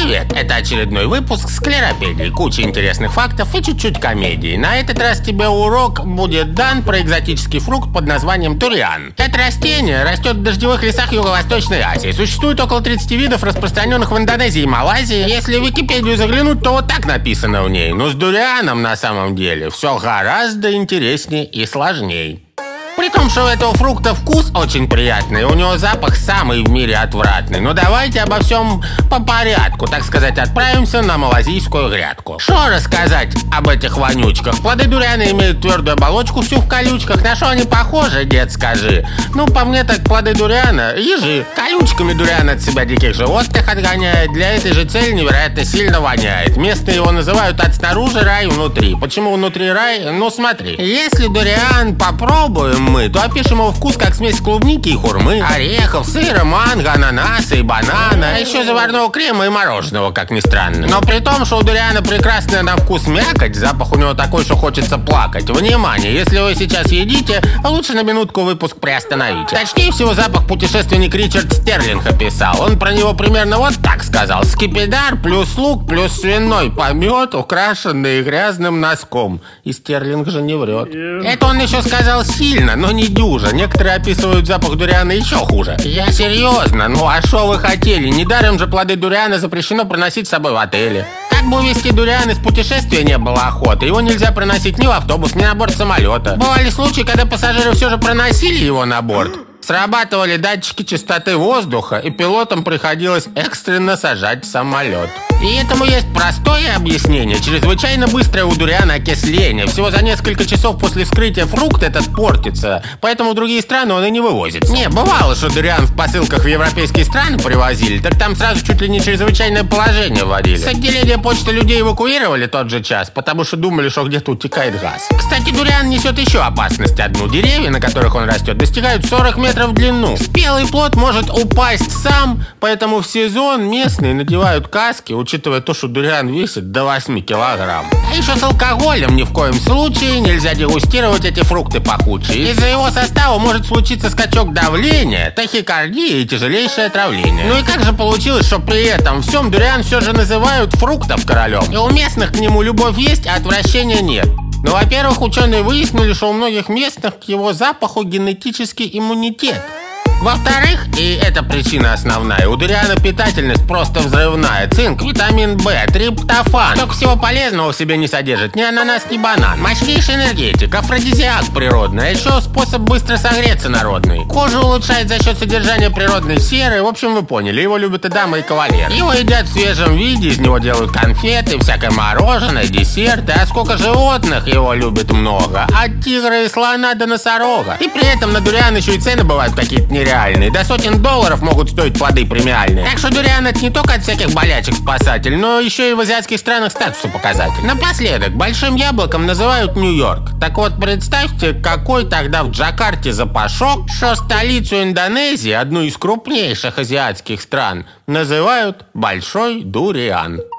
Привет! Это очередной выпуск Склеропедии. Куча интересных фактов и чуть-чуть комедии. На этот раз тебе урок будет дан про экзотический фрукт под названием дуриан. Это растение растет в дождевых лесах Юго-Восточной Азии. Существует около 30 видов, распространенных в Индонезии и Малайзии. Если в Википедию заглянуть, то вот так написано в ней. Но с дурианом на самом деле все гораздо интереснее и сложнее. При том, что у этого фрукта вкус очень приятный, у него запах самый в мире отвратный. Но давайте обо всем по порядку, так сказать, отправимся на малазийскую грядку. Что рассказать об этих вонючках? Плоды дуриана имеют твердую оболочку, всю в колючках. На что они похожи, дед, скажи? Ну, по мне так плоды дуриана – ежи. Колючками дуриан от себя диких животных отгоняет. Для этой же цели невероятно сильно воняет. Местные его называют от снаружи рай внутри. Почему внутри рай? Ну, смотри. Если дуриан попробуем мы, то опишем его вкус как смесь клубники и хурмы, орехов, сыра, манго, ананаса и банана, а еще заварного крема и мороженого, как ни странно. Но при том, что у дуриана прекрасная на вкус мякоть, запах у него такой, что хочется плакать. Внимание, если вы сейчас едите, лучше на минутку выпуск приостановите. Точнее всего, запах путешественник Ричард Стерлинг описал. Он про него примерно вот так сказал: скипидар плюс лук плюс свиной помет, украшенный грязным носком. И Стерлинг же не врет. Это он еще сказал сильно, но не дюжа. Некоторые описывают запах дуриана еще хуже. Я серьезно, ну а что вы хотели? Недаром же плоды дуриана запрещено проносить с собой в отеле. Как бы увезти дуриан из путешествия не было охоты, его нельзя проносить ни в автобус, ни на борт самолета. Бывали случаи, когда пассажиры все же проносили его на борт. Срабатывали датчики чистоты воздуха, и пилотам приходилось экстренно сажать самолет. И этому есть простое объяснение. Чрезвычайно быстрое у дуриана окисление. Всего за несколько часов после вскрытия фрукт этот портится. Поэтому в другие страны он и не вывозится. Не, бывало, что дуриан в посылках в европейские страны привозили, так там сразу чуть ли не чрезвычайное положение вводили. С отделения почты людей эвакуировали тот же час, потому что думали, что где-то утекает газ. Кстати, дуриан несет еще опасность одну. Деревья, на которых он растет, достигают 40 метров в длину. Спелый плод может упасть сам, поэтому в сезон местные надевают каски, учитывая то, что дуриан весит до 8 килограмм. А еще с алкоголем ни в коем случае нельзя дегустировать эти фрукты пахучие. Из-за его состава может случиться скачок давления, тахикардия и тяжелейшее отравление. Ну и как же получилось, что при этом всем дуриан все же называют фруктом королем? И у местных к нему любовь есть, а отвращения нет. Ну, во-первых, ученые выяснили, что у многих местных к его запаху генетический иммунитет. Во-вторых, и эта причина основная, у дуриана питательность просто взрывная. Цинк, витамин В, триптофан. Столько всего полезного в себе не содержит ни ананас, ни банан. Мощнейший энергетик, афродизиак природный, а еще способ быстро согреться народный. Кожу улучшает за счет содержания природной серы. В общем, вы поняли, его любят и дамы, и кавалеры. Его едят в свежем виде, из него делают конфеты, всякое мороженое, десерты. А сколько животных его любят много. От тигра и слона до носорога. И при этом на дуриан еще и цены бывают какие-то нереальные. До сотен долларов могут стоить плоды премиальные. Так что дуриан это не только от всяких болячек спасатель, но еще и в азиатских странах статусу показатель. Напоследок, большим яблоком называют Нью-Йорк. Так вот, представьте, какой тогда в Джакарте запашок, что столицу Индонезии, одну из крупнейших азиатских стран, называют Большой Дуриан.